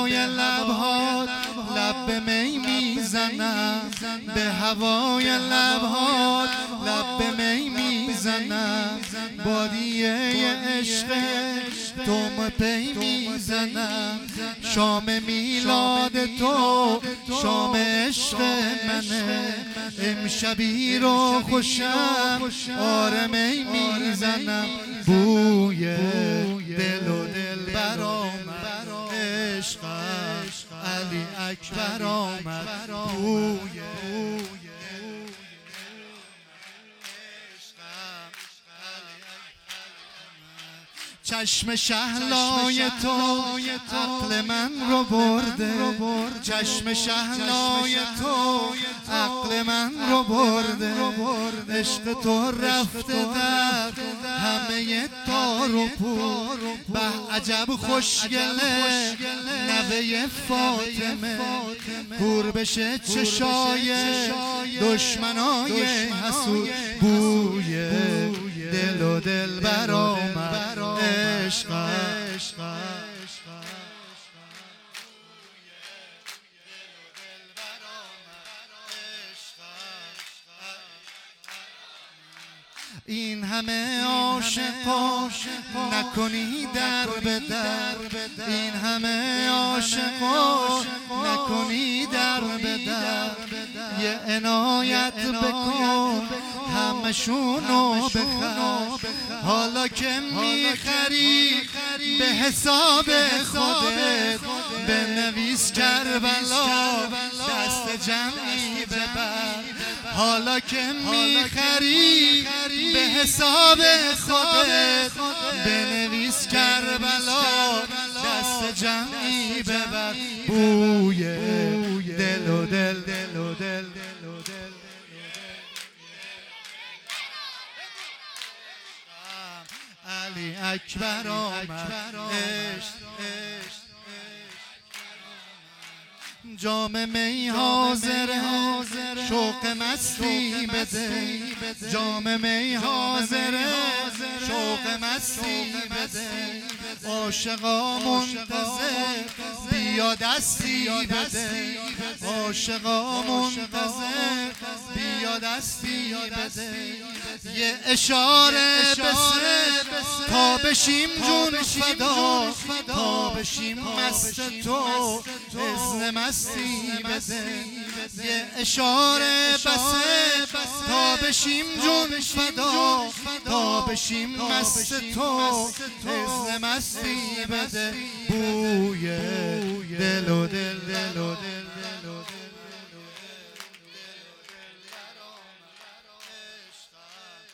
هوای لبهات لب به می میزنم، به هوای لبهات لب به می میزنم، بادیه عشق تو پی میزنم، شام میلاد تو شام عشق منه، امشبی رو خوشم آره می میزنم، بوی دل و دلبر آمد، عشقم علی اکبر آمد، بوی چشم شهلای تو عقل من رو برده، چشم شهلای تو عقل من رو برده، عشق تو رفته در همه تار و پود، به عجب خوشگله نوه فاطمه، کور بشه چشای دشمنای حسود، بوی دل و دلبر آمد، این همه عاشقا نکنی در به در، این همه عاشقا نکنی در به در، یه عنایت بکن همشونو بخر، حالا که میخری به حساب خودت بنویس کربلا دست جمعی ببر، حالا که میخری به حساب خودت بنویس کربلا دست جمعی ببر، بوی دل و دل دل و دل علی اکبر آمد، جام می حاضره شوق مستی بده، جام می حاضره شوق مستی بده، عاشقا منتظر بیا دستی بده، عاشقا منتظر بیا دستی بده، یه اشاره بسه تا بشیم جون فدا، تا بشیم مست تو اذن مستی بده، یه اشاره بسه تا بشیم جون فدا، تا بشیم مست تو اذن مستی بده، بوی دل و دل دل و